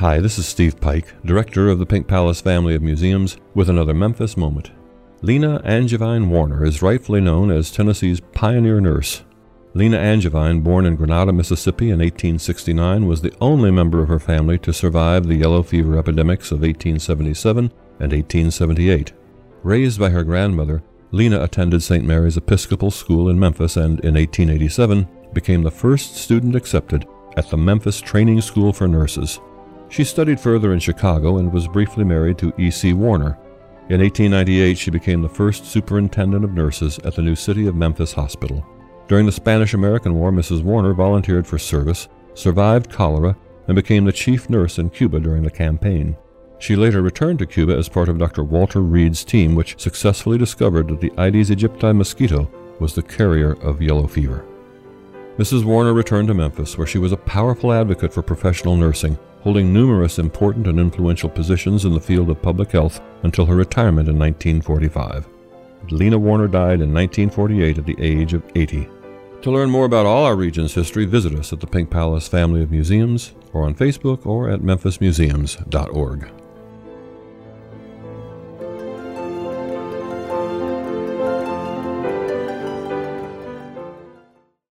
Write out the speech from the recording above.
Hi, this is Steve Pike, director of the Pink Palace family of museums, with another Memphis moment. Lena Angevine Warner is rightfully known as Tennessee's pioneer nurse. Lena Angevine, born in Grenada, Mississippi in 1869, was the only member of her family to survive the yellow fever epidemics of 1877 and 1878. Raised by her grandmother, Lena attended St. Mary's Episcopal School in Memphis and, in 1887, became the first student accepted at the Memphis Training School for Nurses. She studied further in Chicago and was briefly married to E.C. Warner. In 1898, she became the first superintendent of nurses at the new City of Memphis Hospital. During the Spanish-American War, Mrs. Warner volunteered for service, survived cholera, and became the chief nurse in Cuba during the campaign. She later returned to Cuba as part of Dr. Walter Reed's team, which successfully discovered that the Aedes aegypti mosquito was the carrier of yellow fever. Mrs. Warner returned to Memphis, where she was a powerful advocate for professional nursing, holding numerous important and influential positions in the field of public health until her retirement in 1945. Lena Warner died in 1948 at the age of 80. To learn more about all our region's history, visit us at the Pink Palace family of museums, or on Facebook, or at memphismuseums.org.